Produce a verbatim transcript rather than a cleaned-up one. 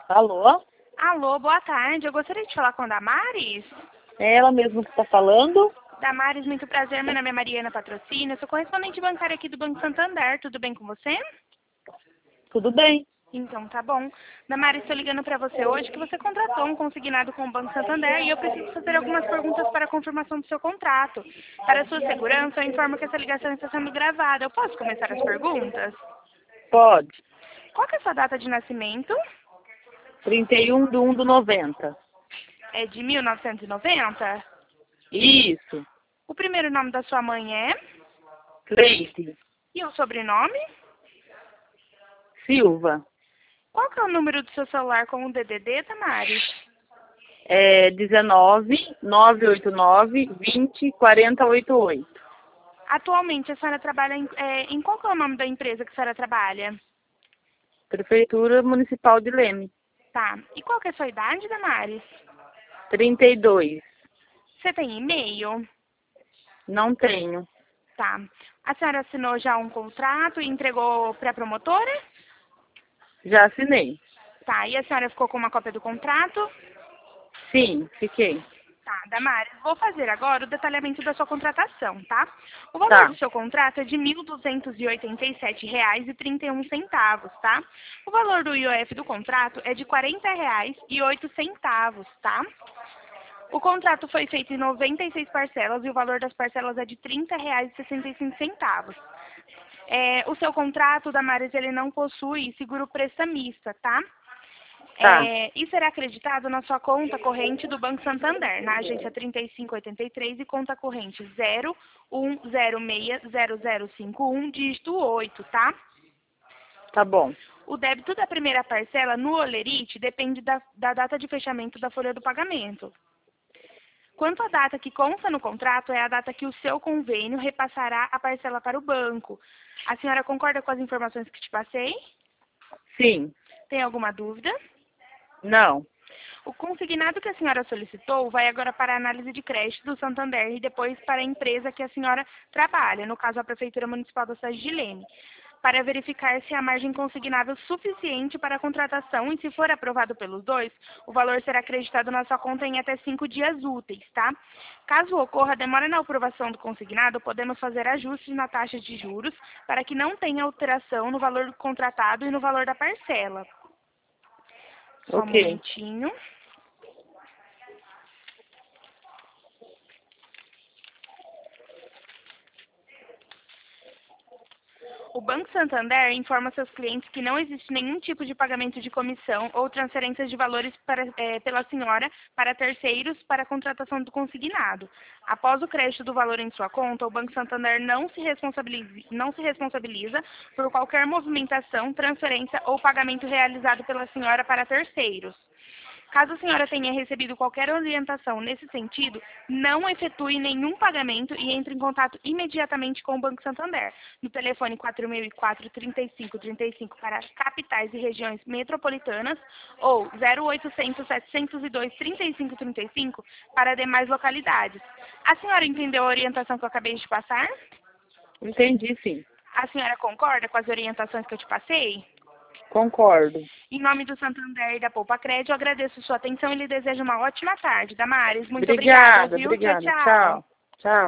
Alô? Alô, boa tarde. Eu gostaria de falar com a Damares. É ela mesma que está falando? Damares, muito prazer. Meu nome é Mariana Patrocínio. Eu sou correspondente bancária aqui do Banco Santander. Tudo bem com você? Tudo bem. Então, tá bom. Damares, estou ligando para você hoje que você contratou um consignado com o Banco Santander e eu preciso fazer algumas perguntas para a confirmação do seu contrato. Para a sua segurança, eu informo que essa ligação está sendo gravada. Eu posso começar as perguntas? Pode. Qual que é a sua data de nascimento? trinta e um de um de noventa. É de mil novecentos e noventa? Isso. O primeiro nome da sua mãe é? Cleide E o sobrenome? Silva. Qual que é o número do seu celular com o D D D, Damares? É dezenove, nove oito nove, vinte, quarenta, oitenta e oito. Atualmente, a senhora trabalha em, é, em qual que é o nome da empresa que a senhora trabalha? Prefeitura Municipal de Leme. Tá. E qual que é a sua idade, Damares? trinta e dois. Você tem e-mail? Não tenho. Tá. A senhora assinou já um contrato e entregou para a promotora? Já assinei. Tá. E a senhora ficou com uma cópia do contrato? Sim, fiquei. Tá, Damares, vou fazer agora o detalhamento da sua contratação, tá? O valor Tá. do seu contrato é de mil duzentos e oitenta e sete reais e trinta e um centavos, tá? O valor do I O F do contrato é de quarenta reais e oito centavos, tá? O contrato foi feito em noventa e seis parcelas e o valor das parcelas é de trinta reais e sessenta e cinco centavos. É, o seu contrato, Damares, ele não possui seguro prestamista, tá? Tá. É, e será acreditado na sua conta corrente do Banco Santander, na agência trinta e cinco oitenta e três e conta corrente zero um zero seis zero zero cinco um, dígito oito, tá? Tá bom. O débito da primeira parcela no Olerite depende da, da data de fechamento da folha do pagamento. Quanto à data que consta no contrato, é a data que o seu convênio repassará a parcela para o banco. A senhora concorda com as informações que te passei? Sim. Tem alguma dúvida? Não. O consignado que a senhora solicitou vai agora para a análise de crédito do Santander e depois para a empresa que a senhora trabalha, no caso a Prefeitura Municipal da cidade de Leme, para verificar se há margem consignável suficiente para a contratação e, se for aprovado pelos dois, o valor será acreditado na sua conta em até cinco dias úteis, tá? Caso ocorra demora na aprovação do consignado, podemos fazer ajustes na taxa de juros para que não tenha alteração no valor contratado e no valor da parcela. Só um Ok. momentinho. O Banco Santander informa seus clientes que não existe nenhum tipo de pagamento de comissão ou transferência de valores para, é, pela senhora para terceiros para a contratação do consignado. Após o crédito do valor em sua conta, o Banco Santander não se responsabiliza, não se responsabiliza por qualquer movimentação, transferência ou pagamento realizado pela senhora para terceiros. Caso a senhora tenha recebido qualquer orientação nesse sentido, não efetue nenhum pagamento e entre em contato imediatamente com o Banco Santander, no telefone quatro mil e quatro, trinta e cinco trinta e cinco para capitais e regiões metropolitanas ou zero oitocentos, setecentos e dois, trinta e cinco trinta e cinco para demais localidades. A senhora entendeu a orientação que eu acabei de passar? Entendi, sim. A senhora concorda com as orientações que eu te passei? Concordo. Em nome do Santander e da Poupa Crédito, eu agradeço sua atenção e lhe desejo uma ótima tarde. Damares, muito Obrigada, obrigada, viu? obrigada. Tchau, tchau. Tchau. Tchau.